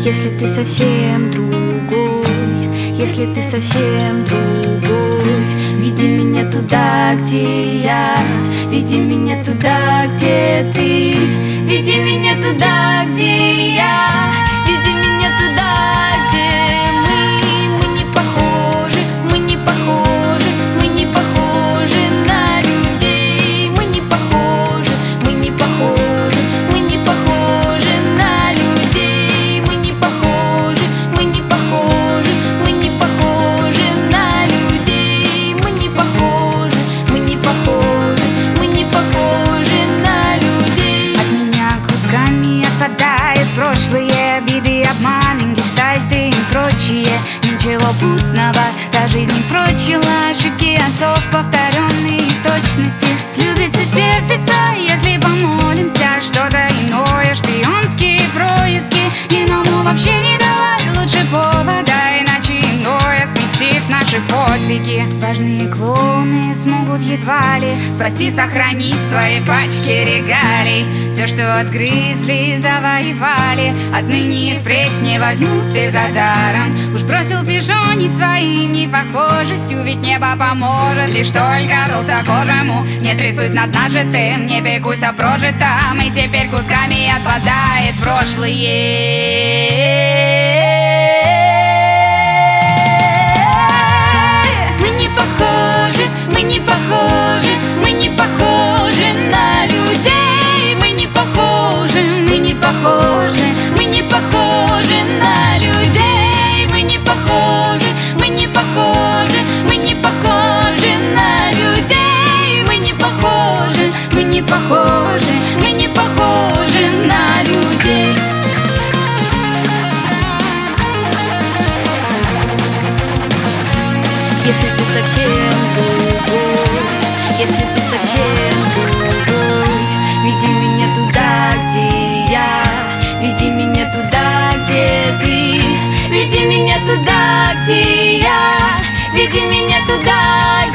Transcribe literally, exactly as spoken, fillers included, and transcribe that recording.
Если ты совсем другой, если ты совсем другой, веди меня туда, где я, веди меня туда, где ты, веди меня туда, где я, веди меня туда, где мы. Мы не похожи, мы не похожи, мы не похожи на людей. Мы не похожи, мы не похожи, мы не похожи на людей. Мы не похожи, мы не похожи, мы не похожи на людей. Мы не похожи, мы не похожи, мы не похожи на людей. От меня кусками отпадает прошлые обиды, обманы, гештальты и прочее. Ничего путного, та жизнь не прочила ошибки отцов, повторенные точности. Слюбится, стерпится, если помолимся. Что-то иное, шпионские происки. Иному вообще не давай лучше повода, иначе иное сместит наши подвиги. Важные клоуны смогут едва ли спасти, сохранить свои пачки регалий. Все, что отгрызли, завоевали, отныне и впредь не возьмут и за даром. Уж бросил пижонить своим непохожестью, ведь небо поможет лишь только толстокожему. Не трясусь над нажитым, не пекусь о прожитом, и теперь кусками отпадает прошлое. Мы не похожи, мы не похожи, мы не похожи на людей. Мы не похожи, мы не похожи, мы не похожи на людей. Мы не похожи, мы не похожи, мы не похожи на людей. Мы не похожи, мы не похожи, мы не похожи на людей. Если ты совсем другой, если ты совсем другой, веди меня туда, где я, веди меня туда, где ты, веди меня туда, где я, веди меня туда,